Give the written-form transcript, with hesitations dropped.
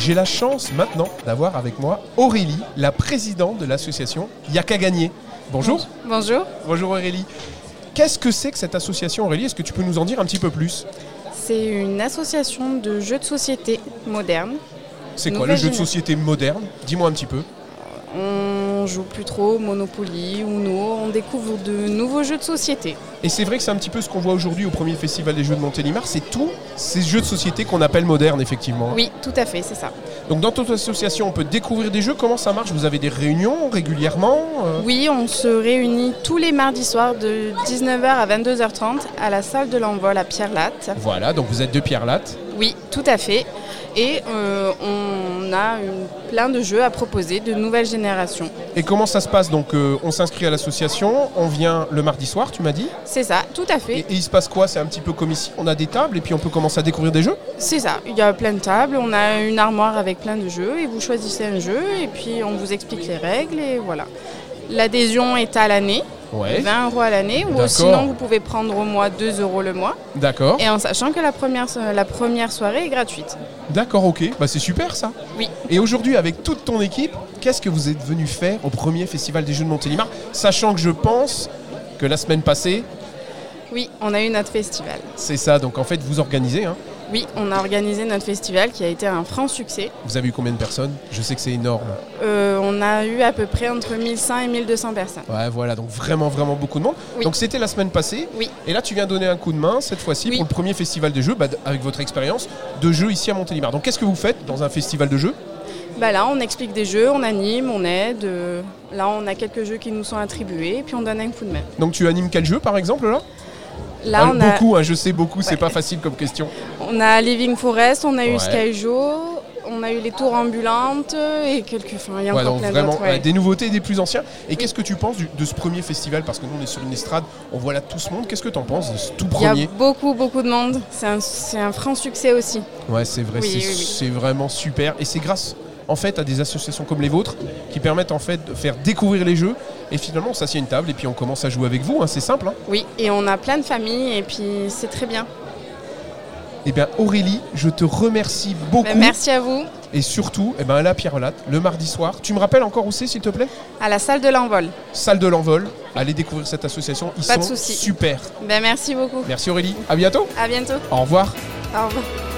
J'ai la chance maintenant d'avoir avec moi Aurélie, la présidente de l'association Y'a qu'à gagner. Bonjour. Bonjour. Bonjour Aurélie. Qu'est-ce que c'est que cette association, Aurélie? Est-ce que tu peux nous en dire un petit peu plus? C'est une association de jeux de société modernes. C'est quoi le jeu de société moderne? Dis-moi un petit peu. On joue plus trop au Monopoly, Uno, on découvre de nouveaux jeux de société. Et c'est vrai que c'est un petit peu ce qu'on voit aujourd'hui au premier festival des jeux de Montélimar, c'est tous ces jeux de société qu'on appelle modernes effectivement. Oui, tout à fait, c'est ça. Donc dans toute association, on peut découvrir des jeux, comment ça marche? Vous avez des réunions régulièrement? Oui, on se réunit tous les mardis soirs de 19h à 22h30 à la salle de l'Envol à Pierre-Latte. Voilà, donc vous êtes de Pierre-Latte. Oui, tout à fait. Et on a plein de jeux à proposer, de nouvelles générations. Et comment ça se passe? Donc on s'inscrit à l'association, on vient le mardi soir, tu m'as dit? C'est ça, tout à fait. Et il se passe quoi? C'est un petit peu comme ici, on a des tables et puis on peut commencer à découvrir des jeux? C'est ça, il y a plein de tables, on a une armoire avec plein de jeux et vous choisissez un jeu et puis on vous explique les règles et voilà. L'adhésion est à l'année. Ouais. 20 € à l'année, ou sinon vous pouvez prendre au mois 2 € le mois. D'accord. Et en sachant que la première soirée est gratuite. D'accord, ok. Bah, c'est super ça. Oui. Et aujourd'hui, avec toute ton équipe, qu'est-ce que vous êtes venu faire au premier festival des jeux de Montélimar? Sachant que je pense que la semaine passée... Oui, on a eu notre festival. C'est ça, donc en fait vous organisez, hein? Oui, on a organisé notre festival qui a été un franc succès. Vous avez eu combien de personnes? Je sais que c'est énorme. On a eu à peu près entre 1100 et 1200 personnes. Ouais, voilà, donc vraiment beaucoup de monde. Oui. Donc c'était la semaine passée. Oui. Et là tu viens donner un coup de main cette fois-ci pour le premier festival des jeux, avec votre expérience de jeux ici à Montélimar. Donc qu'est-ce que vous faites dans un festival de jeux? Là, on explique des jeux, on anime, on aide. Là, on a quelques jeux qui nous sont attribués et puis on donne un coup de main. Donc tu animes quel jeu par exemple là? Là, beaucoup, je sais beaucoup, c'est pas facile comme question. On a Living Forest, on a eu Skyjo, on a eu les tours ambulantes et quelques... il y a encore plein d'autres. Des nouveautés et des plus anciens. Et qu'est-ce que tu penses de ce premier festival? Parce que nous, on est sur une estrade, on voit là tout ce monde. Qu'est-ce que tu en penses de ce tout premier? Il y a beaucoup de monde. C'est un franc succès aussi. Ouais, c'est vrai, c'est vraiment super. Et c'est grâce en fait à des associations comme les vôtres qui permettent en fait de faire découvrir les jeux. Et finalement, on s'assied à une table et puis on commence à jouer avec vous. C'est simple. Oui, et on a plein de familles et puis c'est très bien. Eh bien Aurélie, je te remercie beaucoup. Merci à vous. Et surtout, à la Pierre-Latte, le mardi soir. Tu me rappelles encore où c'est, s'il te plaît? À la salle de l'Envol. Salle de l'Envol. Allez découvrir cette association. Ils sont super. Merci beaucoup. Merci Aurélie. À bientôt. À bientôt. Au revoir. Au revoir.